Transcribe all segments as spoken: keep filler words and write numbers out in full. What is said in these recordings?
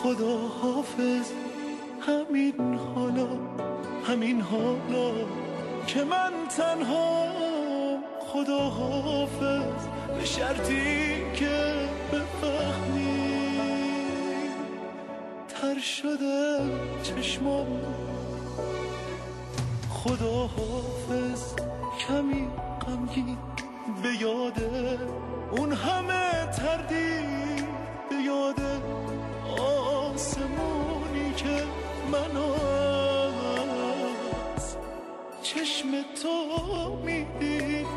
خدا حافظ. همین حالا همین حالا که من تنهام، خدا حافظ. به شرطی که بفهمی تر شده چشمام. خدا حافظ. کمی غمگین به یاده اون همه تردید، به یاده آسمونی که من از چشم تو میدید.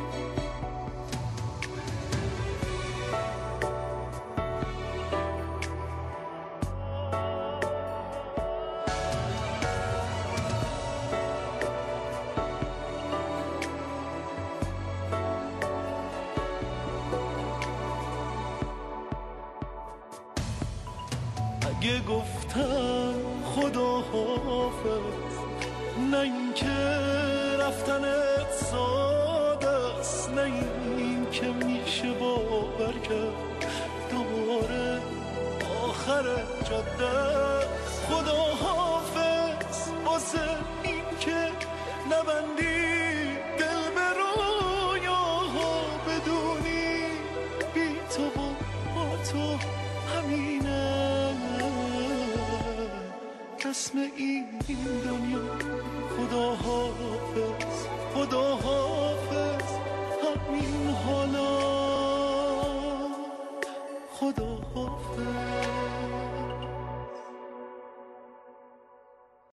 اگه گفتم خدا حافظ، نه این که رفتنت ساده است، نه این که میشه باور کرد دوباره آخر جاده. خدا حافظ واسه این که نبندی دل به رویاها، بدونی بی تو و با تو همینه اسم این دنیا. خدا حافظ. خدا حافظ. همین حالا خدا حافظ.